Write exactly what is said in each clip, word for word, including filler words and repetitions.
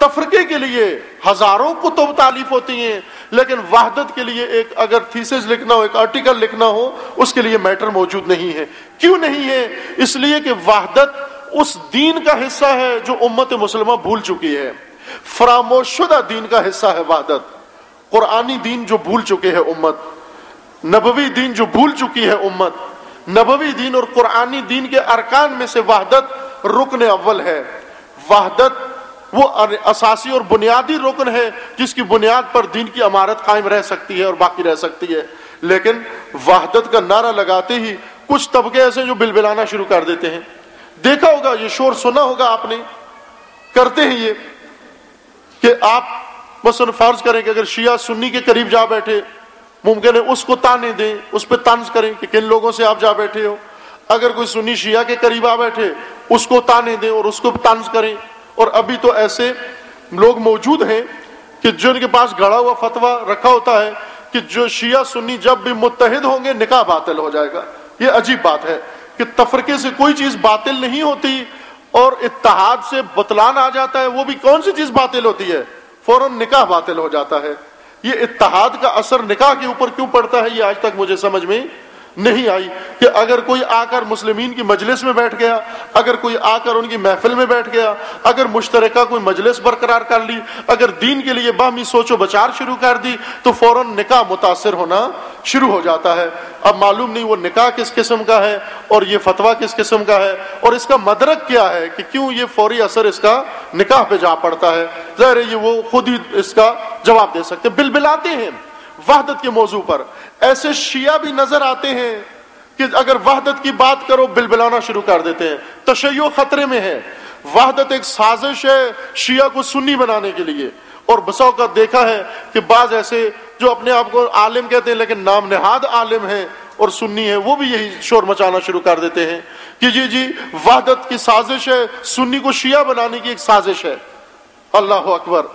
تفرقے کے لیے ہزاروں کتب تالیف ہوتی ہیں، لیکن وحدت کے لیے ایک اگر تھیسس لکھنا ہو، ایک آرٹیکل لکھنا ہو، اس کے لیے میٹر موجود نہیں ہے۔ کیوں نہیں ہے؟ اس لیے کہ وحدت اس دین کا حصہ ہے جو امت مسلمہ بھول چکی ہے، فراموش شدہ دین کا حصہ ہے وحدت۔ قرآنی دین جو بھول چکے ہے امت، نبوی دین جو بھول چکی ہے امت، نبوی دین اور قرآنی دین کے ارکان میں سے وحدت رکن اول ہے۔ وحدت وہ اساسی اور بنیادی رکن ہے جس کی بنیاد پر دین کی عمارت قائم رہ سکتی ہے اور باقی رہ سکتی ہے۔ لیکن وحدت کا نعرہ لگاتے ہی کچھ طبقے ایسے جو بلبلانا شروع کر دیتے ہیں، دیکھا ہوگا، یہ شور سنا ہوگا آپ نے، کرتے ہیں یہ کہ آپ مثلا فرض کریں کہ اگر شیعہ سنی کے قریب جا بیٹھے، ممکن ہے اس کو تانے دیں، اس پہ طنز کریں کہ کن لوگوں سے آپ جا بیٹھے ہو۔ اگر کوئی سنی شیعہ کے قریب آ بیٹھے، اس کو تانے دیں اور اس کو طنز کریں۔ اور ابھی تو ایسے لوگ موجود ہیں کہ جن کے پاس گھڑا ہوا فتویٰ رکھا ہوتا ہے کہ جو شیعہ سنی جب بھی متحد ہوں گے نکاح باطل ہو جائے گا۔ یہ عجیب بات ہے کہ تفرقے سے کوئی چیز باطل نہیں ہوتی اور اتحاد سے بطلان آ جاتا ہے۔ وہ بھی کون سی چیز باطل ہوتی ہے؟ فوراً نکاح باطل ہو جاتا ہے۔ یہ اتحاد کا اثر نکاح کے اوپر کیوں پڑتا ہے، یہ آج تک مجھے سمجھ میں نہیں آئی۔ کہ اگر کوئی آ کر مسلمین کی مجلس میں بیٹھ گیا، اگر کوئی آ کر ان کی محفل میں بیٹھ گیا، اگر مشترکہ کوئی مجلس برقرار کر لی، اگر دین کے لیے باہمی سوچ و بچار شروع کر دی، تو فوراً نکاح متاثر ہونا شروع ہو جاتا ہے۔ اب معلوم نہیں وہ نکاح کس قسم کا ہے اور یہ فتویٰ کس قسم کا ہے اور اس کا مدرک کیا ہے کہ کیوں یہ فوری اثر اس کا نکاح پہ جا پڑتا ہے۔ ظاہر ہے یہ وہ خود ہی اس کا جواب دے سکتے۔ بلبلاتے ہیں وحدت کے موضوع پر۔ ایسے شیعہ بھی نظر آتے ہیں کہ اگر وحدت کی بات کرو بلبلانا شروع کر دیتے ہیں۔ تشیع خطرے میں ہے۔ وحدت ایک سازش ہے شیعہ کو سنی بنانے کے لیے، اور بسا اوقات دیکھا ہے کہ بعض ایسے جو اپنے آپ کو عالم کہتے ہیں لیکن نام نہاد عالم ہیں اور سنی ہیں، وہ بھی یہی شور مچانا شروع کر دیتے ہیں کہ جی جی وحدت کی سازش ہے، سنی کو شیعہ بنانے کی ایک سازش ہے۔ اللہ اکبر!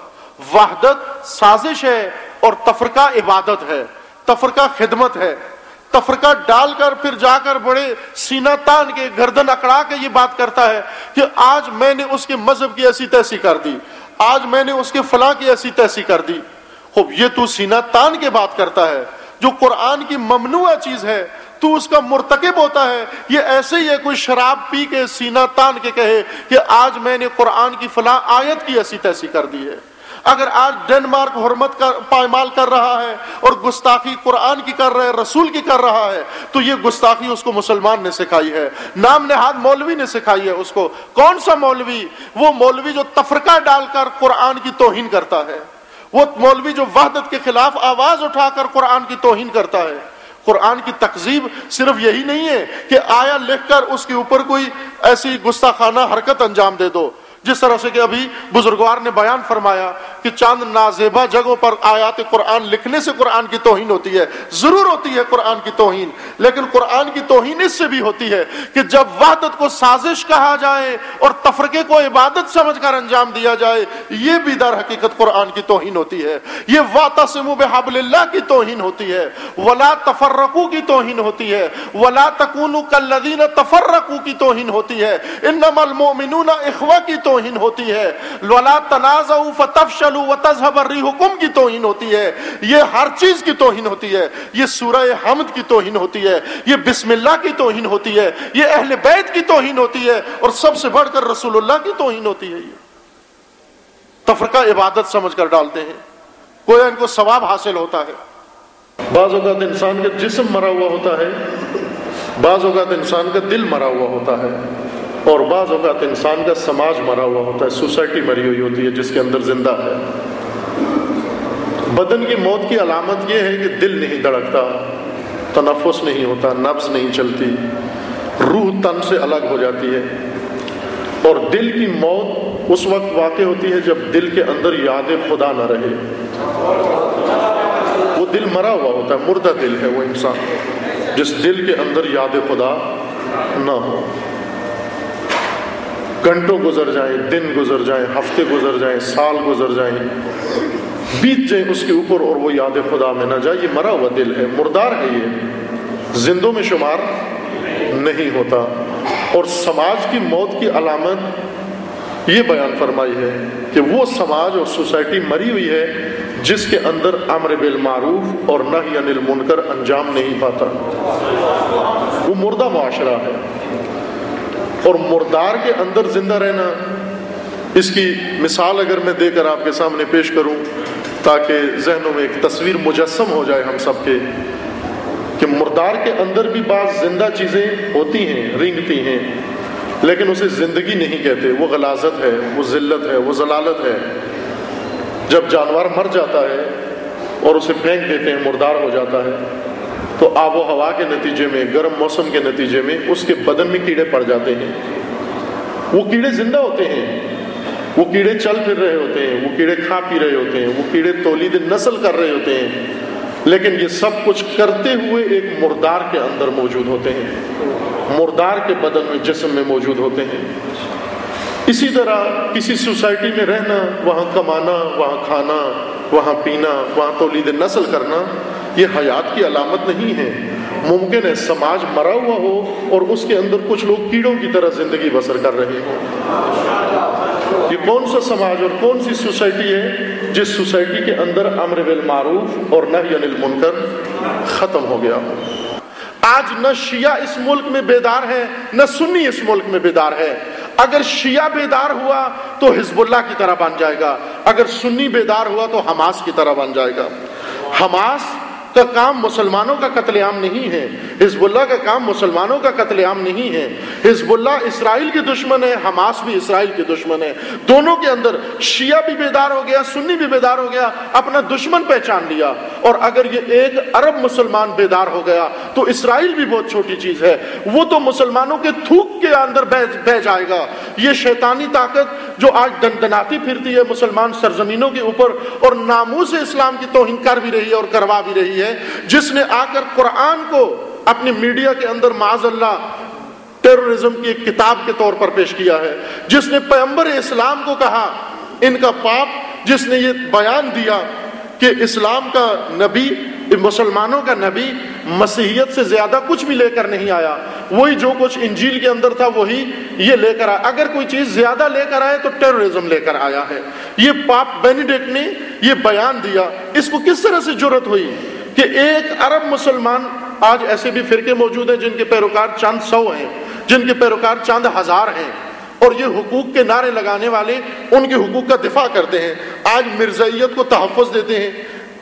وحدت سازش ہے اور تفرقہ عبادت ہے، تفرقہ خدمت ہے۔ تفرقہ ڈال کر پھر جا کر بڑے سینہ تان کے گردن اکڑا کے یہ بات کرتا ہے کہ آج میں نے اس کے مذہب کی ایسی تیسی کر دی، آج میں نے اس کے فلاں کی ایسی تیسی کر دی۔ خوب یہ تو سینہ تان کے بات کرتا ہے، جو قرآن کی ممنوع چیز ہے تو اس کا مرتکب ہوتا ہے۔ یہ ایسے ہی ہے کوئی شراب پی کے سینہ تان کے کہے کہ آج میں نے قرآن کی فلاں آیت کی ایسی تیسی کر دی ہے۔ اگر آج ڈنمارک حرمت کا پائمال کر رہا ہے اور گستاخی قرآن کی کر رہا ہے، رسول کی کر رہا ہے، تو یہ گستاخی اس کو مسلمان نے سکھائی ہے، نام نہاد مولوی نے سکھائی ہے اس کو۔ کون سا مولوی؟ وہ مولوی جو تفرقہ ڈال کر قرآن کی توہین کرتا ہے، وہ مولوی جو وحدت کے خلاف آواز اٹھا کر قرآن کی توہین کرتا ہے۔ قرآن کی تکذیب صرف یہی نہیں ہے کہ آیا لکھ کر اس کے اوپر کوئی ایسی گستاخانہ حرکت انجام دے دو، جس طرح سے کہ ابھی بزرگوار نے بیان فرمایا کہ چاند نازیبا جگہوں پر آیات قرآن لکھنے سے قرآن کی توہین ہوتی ہے۔ ضرور ہوتی ہے قرآن کی توہین، لیکن قرآن کی توہین اس سے بھی ہوتی ہے کہ جب وحدت کو سازش کہا جائے اور تفرقے کو عبادت سمجھ کر انجام دیا جائے، یہ بھی در حقیقت قرآن کی توہین ہوتی ہے۔ یہ واعتصموا بحبل اللہ کی توہین ہوتی ہے، ولا تفرقوا کی توہین ہوتی ہے، ولا تکونوا کالذین تفرقوا کی توہین ہوتی ہے، انما المؤمنون اخوہ کی توہین ہوتی ہے، ولا تنازعوا فتفشلوا وتذهب ريحكم کی توہین ہوتی ہے۔ یہ ہر چیز کی توہین ہوتی ہے۔ یہ سورہ حمد کی توہین ہوتی ہے، یہ بسم اللہ کی توہین ہوتی ہے، یہ اہل بیت کی توہین ہوتی ہے، اور سب سے بڑھ کر رسول اللہ کی توہین ہوتی ہے۔ یہ تفرقہ عبادت سمجھ کر ڈالتے ہیں، کوئی ان کو ثواب حاصل ہوتا ہے۔ بعض اوقات انسان کا جسم مرا ہوا ہوتا ہے، بعض اوقات انسان کا دل مرا ہوا ہوتا ہے، اور بعض اوقات انسان کا سماج مرا ہوا ہوتا ہے، سوسائٹی مری ہوئی ہوتی ہے جس کے اندر زندہ ہے۔ بدن کی موت کی علامت یہ ہے کہ دل نہیں دھڑکتا، تنفس نہیں ہوتا، نبض نہیں چلتی، روح تن سے الگ ہو جاتی ہے۔ اور دل کی موت اس وقت واقع ہوتی ہے جب دل کے اندر یاد خدا نہ رہے۔ وہ دل مرا ہوا ہوتا ہے، مردہ دل ہے وہ انسان جس دل کے اندر یاد خدا نہ ہو۔ گھنٹوں گزر جائیں، دن گزر جائیں، ہفتے گزر جائیں، سال گزر جائیں، بیت جائیں اس کے اوپر اور وہ یاد خدا میں نہ جائے، یہ مرا ہوا دل ہے، مردار ہے، یہ زندوں میں شمار نہیں ہوتا۔ اور سماج کی موت کی علامت یہ بیان فرمائی ہے کہ وہ سماج اور سوسائٹی مری ہوئی ہے جس کے اندر امر بالمعروف اور نہی عن المنکر انجام نہیں پاتا. وہ مردہ معاشرہ ہے. اور مردار کے اندر زندہ رہنا، اس کی مثال اگر میں دے کر آپ کے سامنے پیش کروں تاکہ ذہنوں میں ایک تصویر مجسم ہو جائے ہم سب کے، کہ مردار کے اندر بھی بعض زندہ چیزیں ہوتی ہیں، رینگتی ہیں، لیکن اسے زندگی نہیں کہتے. وہ غلاظت ہے، وہ ذلت ہے، وہ ضلالت ہے. جب جانور مر جاتا ہے اور اسے پھینک دیتے ہیں، مردار ہو جاتا ہے، تو آب و ہوا کے نتیجے میں، گرم موسم کے نتیجے میں اس کے بدن میں کیڑے پڑ جاتے ہیں. وہ کیڑے زندہ ہوتے ہیں، وہ کیڑے چل پھر رہے ہوتے ہیں، وہ کیڑے کھا پی رہے ہوتے ہیں، وہ کیڑے تولید نسل کر رہے ہوتے ہیں، لیکن یہ سب کچھ کرتے ہوئے ایک مردار کے اندر موجود ہوتے ہیں، مردار کے بدن میں، جسم میں موجود ہوتے ہیں. اسی طرح کسی سوسائٹی میں رہنا، وہاں کمانا، وہاں کھانا، وہاں پینا، وہاں تولید نسل کرنا، یہ حیات کی علامت نہیں ہے. ممکن ہے سماج مرا ہوا ہو اور اس کے اندر کچھ لوگ کیڑوں کی طرح زندگی بسر کر رہے ہوں. یہ کون سا سماج اور کون سی سوسائٹی ہے جس سوسائٹی کے اندر امر بالمعروف اور نہی عن المنکر ختم ہو گیا ہو؟ آج نہ شیعہ اس ملک میں بیدار ہے، نہ سنی اس ملک میں بیدار ہے. اگر شیعہ بیدار ہوا تو حزب اللہ کی طرح بن جائے گا، اگر سنی بیدار ہوا تو حماس کی طرح بن جائے گا. حماس کا کام مسلمانوں کا قتل عام نہیں ہے، حزب اللہ کا کام مسلمانوں کا قتل عام نہیں ہے. حزب اللہ اسرائیل کے دشمن ہے، حماس بھی اسرائیل کے دشمن ہے. دونوں کے اندر شیعہ بھی بیدار ہو گیا، سنی بھی بیدار ہو گیا، اپنا دشمن پہچان لیا. اور اگر یہ ایک ارب مسلمان بیدار ہو گیا تو اسرائیل بھی بہت چھوٹی چیز ہے، وہ تو مسلمانوں کے تھوک کے اندر بہ جائے گا. یہ شیطانی طاقت جو آج دندناتی پھرتی ہے مسلمان سرزمینوں کے اوپر اور ناموس اسلام کی توہین کر بھی رہی ہے اور کروا بھی رہی ہے، جس نے آ کر قرآن کو اپنی میڈیا کے اندر معاذ اللہ ٹیررزم کی ایک کتاب کے طور پر پیش کیا ہے، جس نے پیغمبر اسلام کو کہا ان کا پاپ، جس نے یہ بیان دیا کہ اسلام کا نبی، مسلمانوں کا نبی مسیحیت سے زیادہ کچھ بھی لے کر نہیں آیا، وہی جو کچھ انجیل کے اندر تھا وہی یہ لے کر آیا. اگر کوئی چیز زیادہ لے کر آئے تو ٹیررزم لے کر آیا ہے. یہ پاپ بینیڈکٹ نے یہ بیان دیا. اس کو کس طرح سے جرأت ہوئی کہ ایک ارب مسلمان، آج ایسے بھی فرقے موجود ہیں جن کے پیروکار چند سو ہیں، جن کے پیروکار چند ہزار ہیں، اور یہ حقوق کے نعرے لگانے والے ان کے حقوق کا دفاع کرتے ہیں. آج مرزائیت کو تحفظ دیتے ہیں،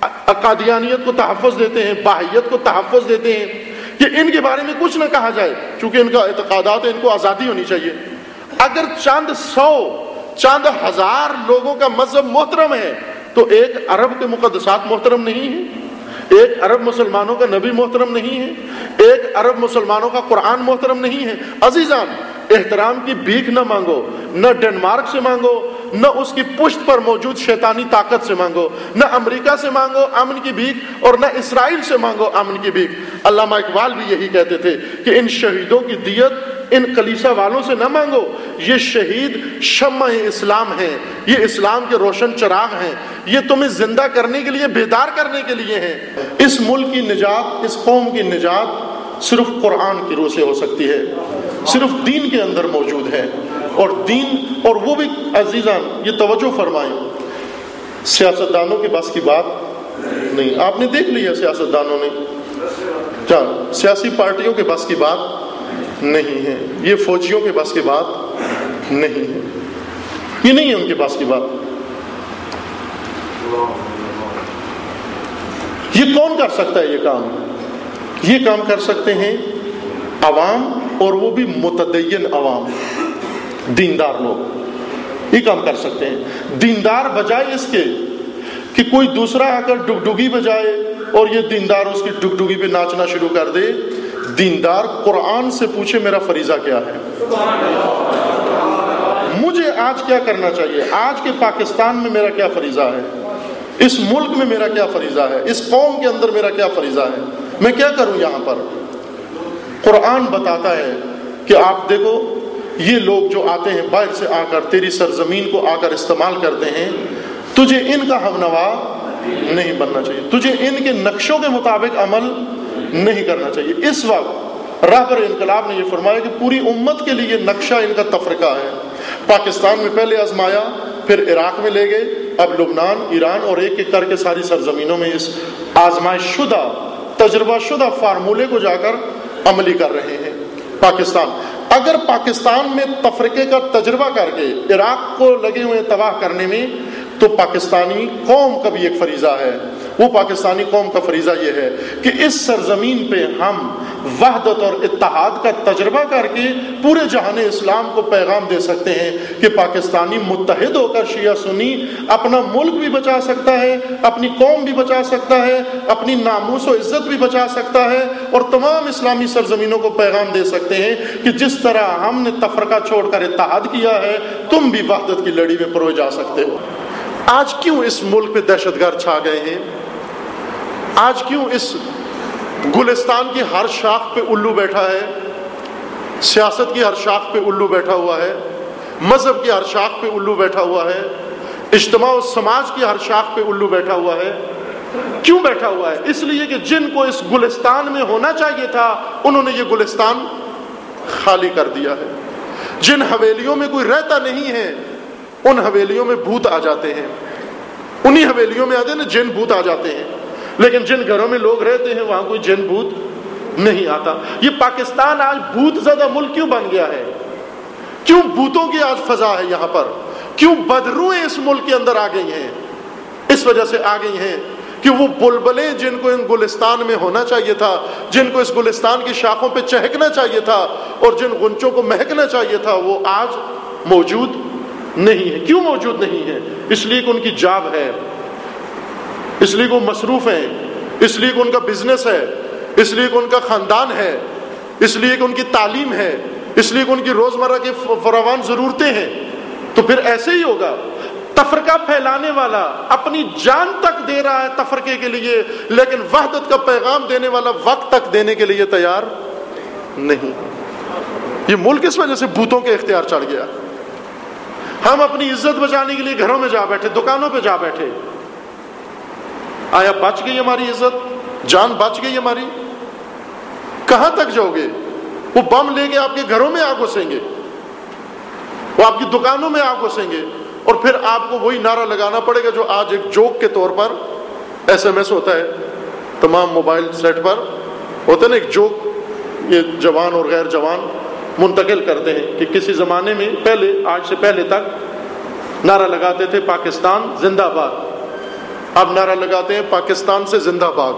قادیانیت کو تحفظ دیتے ہیں، بہائیت کو تحفظ دیتے ہیں کہ ان کے بارے میں کچھ نہ کہا جائے چونکہ ان کا اعتقادات ہے، ان کو آزادی ہونی چاہیے. اگر چند سو چند ہزار لوگوں کا مذہب محترم ہے تو ایک ارب کے مقدسات محترم نہیں ہیں، ایک ارب مسلمانوں کا نبی محترم نہیں ہے، ایک ارب مسلمانوں کا قرآن محترم نہیں ہے. عزیزان، احترام کی بھیک نہ مانگو، نہ ڈنمارک سے مانگو، نہ اس کی پشت پر موجود شیطانی طاقت سے مانگو، نہ امریکہ سے مانگو امن کی بھیک اور نہ اسرائیل سے مانگو امن کی بھیک. علامہ اقبال بھی یہی کہتے تھے کہ ان شہیدوں کی دیت ان کلیسا والوں سے نہ مانگو، یہ شہید شمع اسلام ہیں، یہ اسلام کے روشن چراغ ہیں، یہ تمہیں زندہ کرنے کے لیے، بیدار کرنے کے لیے ہیں. اس ملک کی نجات، اس قوم کی نجات صرف قرآن کی روح سے ہو سکتی ہے، صرف دین کے اندر موجود ہے. اور دین، اور وہ بھی عزیزان یہ توجہ فرمائیں، سیاستدانوں کے بس کی بات نہیں. آپ نے دیکھ لیا سیاستدانوں نے کیا، سیاسی پارٹیوں کے بس کی بات نہیں ہے، یہ فوجیوں کے بس کی بات نہیں ہے، یہ نہیں ہے ان کے بس کی بات. یہ کون کر سکتا ہے یہ کام؟ یہ کام کر سکتے ہیں عوام، اور وہ بھی متدین عوام، دیندار لوگ یہ کام کر سکتے ہیں. دیندار بجائے اس کے کہ کوئی دوسرا آ کر ڈگڈگی بجائے اور یہ دیندار اس کی ڈگڈگی پہ ناچنا شروع کر دے، دیندار قرآن سے پوچھے میرا فریضہ کیا ہے، مجھے آج کیا کرنا چاہیے، آج کے پاکستان میں میرا کیا فریضہ ہے، اس ملک میں میرا کیا فریضہ ہے، اس قوم کے اندر میرا کیا فریضہ ہے، میں کیا کروں یہاں پر. قرآن بتاتا ہے کہ آپ دیکھو یہ لوگ جو آتے ہیں باہر سے آ کر تیری سرزمین کو آ کر استعمال کرتے ہیں، تجھے ان کا ہمنوا نہیں بننا چاہیے، تجھے ان کے نقشوں کے مطابق عمل نہیں کرنا چاہیے. اس وقت رہبر انقلاب نے یہ فرمایا کہ پوری امت کے لیے نقشہ ان کا تفرقہ ہے، پاکستان میں پہلے آزمایا، پھر عراق میں لے گئے، اب لبنان، ایران اور ایک ایک کر کے ساری سرزمینوں میں اس آزمائش شدہ، تجربہ شدہ فارمولے کو جا کر عملی کر رہے ہیں۔ پاکستان اگر پاکستان میں تفرقے کا تجربہ کر کے عراق کو لگے ہوئے تباہ کرنے میں، تو پاکستانی قوم کا بھی ایک فریضہ ہے۔ وہ پاکستانی قوم کا فریضہ یہ ہے کہ اس سرزمین پہ ہم وحدت اور اتحاد کا تجربہ کر کے پورے جہان اسلام کو پیغام دے سکتے ہیں کہ پاکستانی متحد ہو کر شیعہ سنی اپنا ملک بھی بچا سکتا ہے، اپنی قوم بھی بچا سکتا ہے، اپنی ناموس و عزت بھی بچا سکتا ہے، اور تمام اسلامی سرزمینوں کو پیغام دے سکتے ہیں کہ جس طرح ہم نے تفرقہ چھوڑ کر اتحاد کیا ہے، تم بھی وحدت کی لڑی میں پروئے جا سکتے ہو۔ آج کیوں اس ملک پہ دہشت گرد چھا گئے ہیں؟ آج کیوں اس گلستان کی ہر شاخ پہ الو بیٹھا ہے، سیاست کی ہر شاخ پہ الو بیٹھا ہوا ہے، مذہب کی ہر شاخ پہ الو بیٹھا ہوا ہے، اجتماع و سماج کی ہر شاخ پہ الو بیٹھا ہوا ہے؟ کیوں بیٹھا ہوا ہے؟ اس لیے کہ جن کو اس گلستان میں ہونا چاہیے تھا، انہوں نے یہ گلستان خالی کر دیا ہے۔ جن حویلیوں میں کوئی رہتا نہیں ہے، ان حویلیوں میں بھوت آ جاتے ہیں، انہی حویلیوں میں آتے ہیں نا جن بھوت آ جاتے ہیں، لیکن جن گھروں میں لوگ رہتے ہیں وہاں کوئی جن بھوت نہیں آتا۔ یہ پاکستان آج بھوت زدہ ملک کیوں بن گیا ہے؟ کیوں بھوتوں کی آج فضا ہے یہاں پر؟ کیوں بدروئیں اس ملک کے اندر آ گئی ہیں؟ اس وجہ سے آ گئی ہیں کہ وہ بلبلیں جن کو ان گلستان میں ہونا چاہیے تھا، جن کو اس گلستان کی شاخوں پہ چہکنا چاہیے تھا اور جن غنچوں کو مہکنا چاہیے تھا، وہ آج موجود نہیں ہے۔ کیوں موجود نہیں ہے؟ اس لیے کہ ان کی جاب ہے، اس لیے کہ وہ مصروف ہیں، اس لیے کہ ان کا بزنس ہے، اس لیے کہ ان کا خاندان ہے، اس لیے کہ ان کی تعلیم ہے، اس لیے کہ ان کی روزمرہ کی فراوان ضرورتیں ہیں۔ تو پھر ایسے ہی ہوگا۔ تفرقہ پھیلانے والا اپنی جان تک دے رہا ہے تفرقے کے لیے، لیکن وحدت کا پیغام دینے والا وقت تک دینے کے لیے تیار نہیں۔ یہ ملک اس وجہ سے بھوتوں کے اختیار چڑھ گیا۔ ہم اپنی عزت بچانے کے لیے گھروں میں جا بیٹھے، دکانوں پہ جا بیٹھے۔ آیا بچ گئی ہماری عزت؟ جان بچ گئی ہماری؟ کہاں تک جاؤ گے؟ وہ بم لے کے آپ کے گھروں میں آ گھسیں گے، وہ آپ کی دکانوں میں آ گھسیں گے، اور پھر آپ کو وہی نعرہ لگانا پڑے گا جو آج ایک جوک کے طور پر ایس ایم ایس ہوتا ہے تمام موبائل سیٹ پر، ہوتا ہے نا ایک جوک، یہ جوان اور غیر جوان منتقل کرتے ہیں کہ کسی زمانے میں پہلے، آج سے پہلے تک نعرہ لگاتے تھے پاکستان زندہ باد، اب نعرہ لگاتے ہیں پاکستان سے زندہ باد،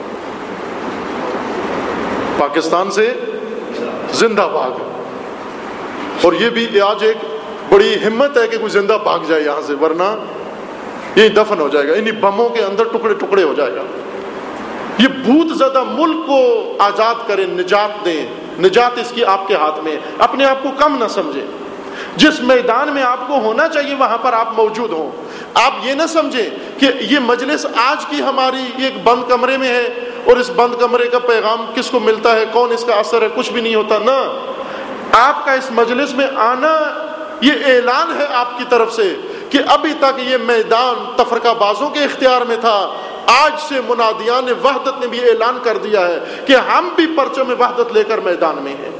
پاکستان سے زندہ باد۔ اور یہ بھی آج ایک بڑی ہمت ہے کہ کوئی زندہ بھاگ جائے یہاں سے، ورنہ یہی دفن ہو جائے گا، انہی بموں کے اندر ٹکڑے ٹکڑے ہو جائے گا۔ یہ بھوت زدہ ملک کو آزاد کریں، نجات دیں، نجات اس کی آپ کے ہاتھ میں۔ اپنے آپ کو کم نہ سمجھیں، جس میدان میں آپ کو ہونا چاہیے وہاں پر آپ موجود ہوں۔ آپ یہ نہ سمجھیں کہ یہ مجلس آج کی ہماری ایک بند کمرے میں ہے اور اس بند کمرے کا پیغام کس کو ملتا ہے، کون اس کا اثر ہے، کچھ بھی نہیں ہوتا۔ نہ، آپ کا اس مجلس میں آنا یہ اعلان ہے آپ کی طرف سے کہ ابھی تک یہ میدان تفرقہ بازوں کے اختیار میں تھا، آج سے منادیان وحدت نے بھی اعلان کر دیا ہے کہ ہم بھی پرچم وحدت لے کر میدان میں ہیں۔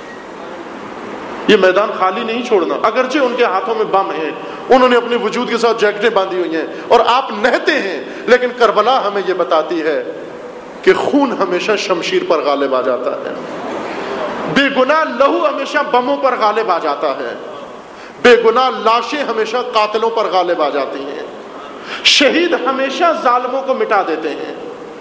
یہ میدان خالی نہیں چھوڑنا، اگرچہ ان کے ہاتھوں میں بم ہیں، انہوں نے اپنے وجود کے ساتھ جیکٹیں باندھی ہوئی ہیں اور آپ نہتے ہیں، لیکن کربلا ہمیں یہ بتاتی ہے کہ خون ہمیشہ شمشیر پر غالب آ جاتا ہے، بے گناہ لہو ہمیشہ بموں پر غالب آ جاتا ہے، بے گناہ لاشیں ہمیشہ قاتلوں پر غالب آ جاتی ہیں، شہید ہمیشہ ظالموں کو مٹا دیتے ہیں۔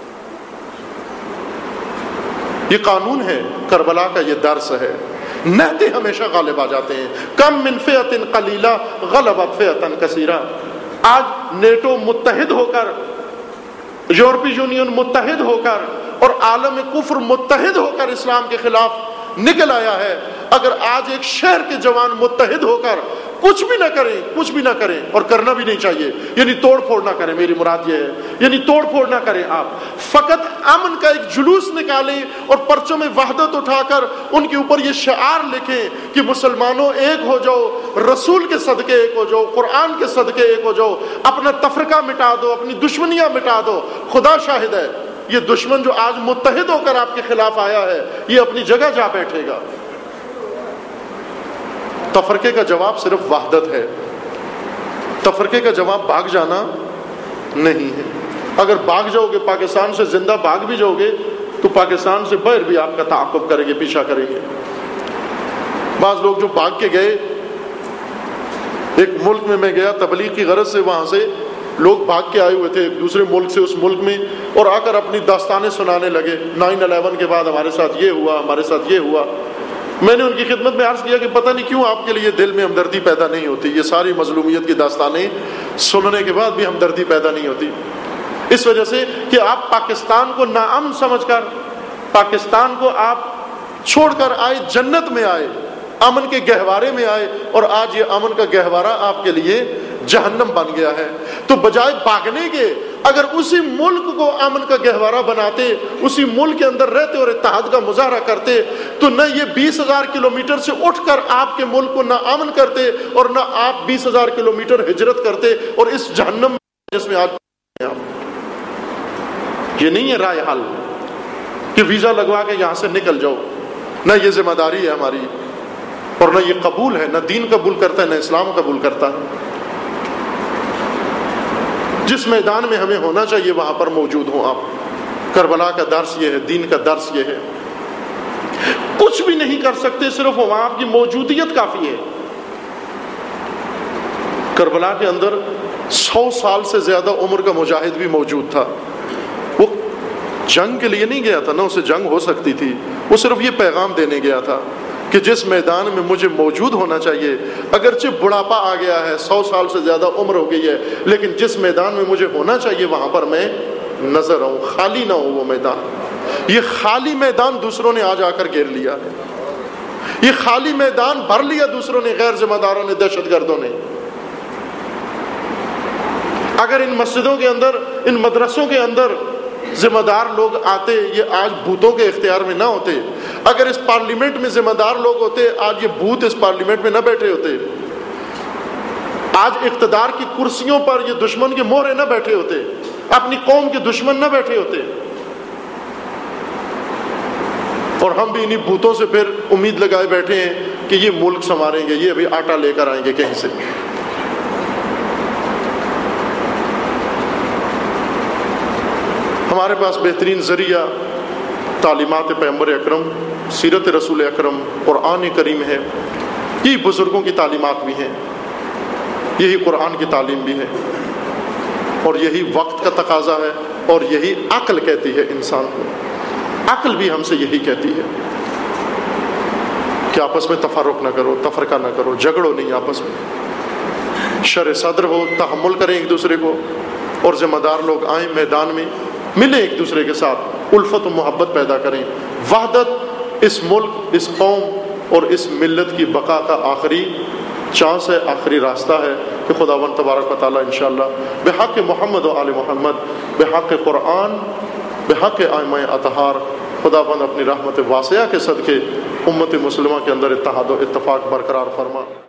یہ قانون ہے، کربلا کا یہ درس ہے۔ نہتے ہمیشہ غالب آ جاتے ہیں۔ کم من فئۃ قلیلہ غلبت فئۃ کثیرہ۔ آج نیٹو متحد ہو کر، یورپی یونین متحد ہو کر اور عالم کفر متحد ہو کر اسلام کے خلاف نکل آیا ہے۔ اگر آج ایک شہر کے جوان متحد ہو کر کچھ بھی نہ کریں، کچھ بھی نہ کریں، اور کرنا بھی نہیں چاہیے، یعنی توڑ پھوڑ نہ کریں، میری مراد یہ ہے، یعنی توڑ پھوڑ نہ کریں، آپ فقط امن کا ایک جلوس نکالیں اور پرچم وحدت اٹھا کر ان کے اوپر یہ شعار لکھیں کہ مسلمانوں ایک ہو جاؤ، رسول کے صدقے ایک ہو جاؤ، قرآن کے صدقے ایک ہو جاؤ، اپنا تفرقہ مٹا دو، اپنی دشمنیاں مٹا دو۔ خدا شاہد ہے، یہ دشمن جو آج متحد ہو کر آپ کے خلاف آیا ہے، یہ اپنی جگہ جا بیٹھے گا، تفرقے کا جواب صرف وحدت ہے، تفرقے کا جواب بھاگ جانا نہیں ہے۔ اگر بھاگ جاؤ گے، پاکستان سے زندہ بھاگ بھی جاؤ گے، تو پاکستان سے باہر بھی آپ کا تعاقب کریں گے، پیچھا کریں گے۔ بعض لوگ جو بھاگ کے گئے، ایک ملک میں میں گیا تبلیغ کی غرض سے، وہاں سے لوگ بھاگ کے آئے ہوئے تھے ایک دوسرے ملک سے اس ملک میں، اور آ کر اپنی داستانیں سنانے لگے، نائن الیون کے بعد ہمارے ساتھ یہ ہوا، ہمارے ساتھ یہ ہوا۔ میں نے ان کی خدمت میں عرض کیا کہ پتہ نہیں کیوں آپ کے لیے دل میں ہمدردی پیدا نہیں ہوتی، یہ ساری مظلومیت کی داستانیں سننے کے بعد بھی ہمدردی پیدا نہیں ہوتی، اس وجہ سے کہ آپ پاکستان کو ناامن سمجھ کر، پاکستان کو آپ چھوڑ کر آئے، جنت میں آئے، امن کے گہوارے میں آئے، اور آج یہ امن کا گہوارہ آپ کے لیے جہنم بن گیا ہے۔ تو بجائے بھاگنے کے اگر اسی ملک کو امن کا گہوارہ بناتے، اسی ملک کے اندر رہتے اور اتحاد کا مظاہرہ کرتے، تو نہ یہ بیس ہزار کلومیٹر سے اٹھ کر آپ کے ملک کو نہ امن کرتے، اور نہ آپ بیس ہزار کلومیٹر ہجرت کرتے اور اس جہنم جس میں آج یہ نہیں ہے رائے حل کہ ویزا لگوا کے یہاں سے نکل جاؤ، نہ یہ ذمہ داری ہے ہماری، اور نہ یہ قبول ہے، نہ دین قبول کرتا ہے، نہ اسلام قبول کرتا ہے۔ جس میدان میں ہمیں ہونا چاہیے وہاں پر موجود ہوں آپ۔ کربلا کا درس یہ ہے، دین کا درس یہ ہے۔ کچھ بھی نہیں کر سکتے، صرف وہاں آپ کی موجودیت کافی ہے۔ کربلا کے اندر سو سال سے زیادہ عمر کا مجاہد بھی موجود تھا، وہ جنگ کے لیے نہیں گیا تھا، نہ اسے جنگ ہو سکتی تھی، وہ صرف یہ پیغام دینے گیا تھا کہ جس میدان میں مجھے موجود ہونا چاہیے، اگرچہ بڑھاپا آ گیا ہے، سو سال سے زیادہ عمر ہو گئی ہے، لیکن جس میدان میں مجھے ہونا چاہیے وہاں پر میں نظر آؤں، خالی نہ ہو وہ میدان۔ یہ خالی میدان دوسروں نے آج آ کر گھیر لیا ہے، یہ خالی میدان بھر لیا دوسروں نے، غیر ذمہ داروں نے، دہشت گردوں نے۔ اگر ان مسجدوں کے اندر، ان مدرسوں کے اندر ذمہ دار لوگ آتے، یہ آج بھوتوں کے اختیار میں نہ ہوتے۔ اگر اس پارلیمنٹ میں ذمہ دار لوگ ہوتے، آج یہ بھوت اس پارلیمنٹ میں نہ بیٹھے ہوتے۔ آج اقتدار کی کرسیوں پر یہ دشمن کے مہرے نہ بیٹھے ہوتے، اپنی قوم کے دشمن نہ بیٹھے ہوتے۔ اور ہم بھی انہی بھوتوں سے پھر امید لگائے بیٹھے ہیں کہ یہ ملک سنواریں گے، یہ ابھی آٹا لے کر آئیں گے کہیں سے۔ ہمارے پاس بہترین ذریعہ تعلیمات پیغمبر اکرم، سیرت رسول اکرم، قرآن کریم ہے، یہی بزرگوں کی تعلیمات بھی ہیں، یہی قرآن کی تعلیم بھی ہے، اور یہی وقت کا تقاضا ہے، اور یہی عقل کہتی ہے انسان کو۔ عقل بھی ہم سے یہی کہتی ہے کہ آپس میں تفرق نہ کرو، تفرقہ نہ کرو، جھگڑو نہیں آپس میں، شر صدر ہو، تحمل کریں ایک دوسرے کو، اور ذمہ دار لوگ آئیں میدان میں، ملیں ایک دوسرے کے ساتھ، الفت و محبت پیدا کریں۔ وحدت اس ملک، اس قوم اور اس ملت کی بقا کا آخری چانس ہے، آخری راستہ ہے کہ خداوند تبارک و تعالیٰ انشاءاللہ بحق محمد و آل محمد، بحق قرآن، بحق ائمہ اطہار، خداوند اپنی رحمت واسعہ کے صدقے امت مسلمہ کے اندر اتحاد و اتفاق برقرار فرما۔